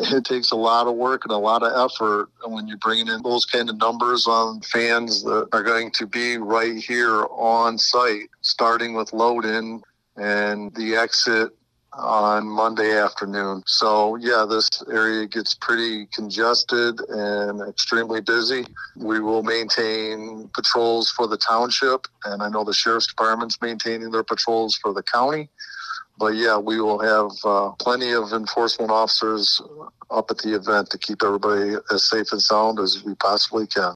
it takes a lot of work and a lot of effort when you're bringing in those kind of numbers on fans that are going to be right here on site, starting with load-in and the exit on Monday afternoon. So, yeah, this area gets pretty congested and extremely busy. We will maintain patrols for the township, and I know the Sheriff's Department's maintaining their patrols for the county. But, yeah, we will have plenty of enforcement officers up at the event to keep everybody as safe and sound as we possibly can.